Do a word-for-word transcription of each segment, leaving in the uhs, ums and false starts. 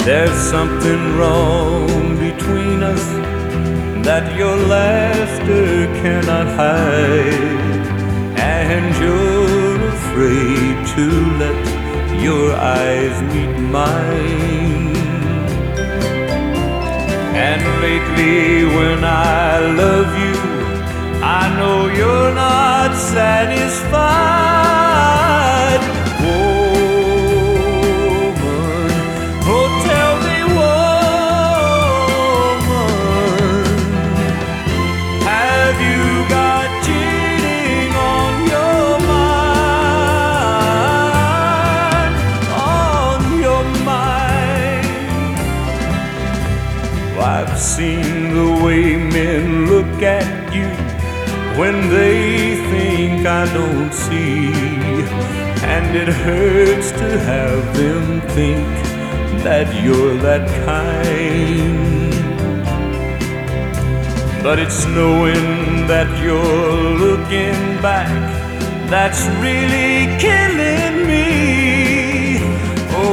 There's something wrong between us that your laughter cannot hide, and you're afraid to let your eyes meet mine. And lately when I love you, I know you're not satisfied. Woman, oh tell me, woman, have you got cheating on your mind, on your mind? I've seen the way men look at you when they think I don't see, and it hurts to have them think that you're that kind. But it's knowing that you're looking back that's really killing me. Oh,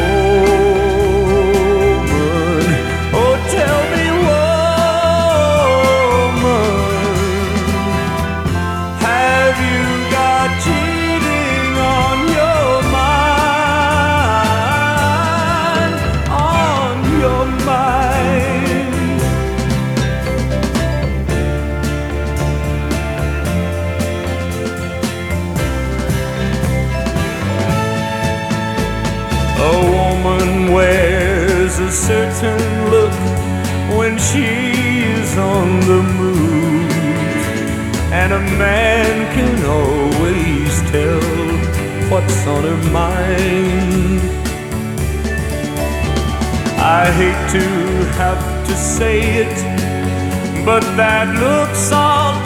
woman, oh tell me, cheating on your mind, on your mind. A woman wears a certain look when she's on the move, and a man can always tell what's on her mind. I hate to have to say it, but that look's all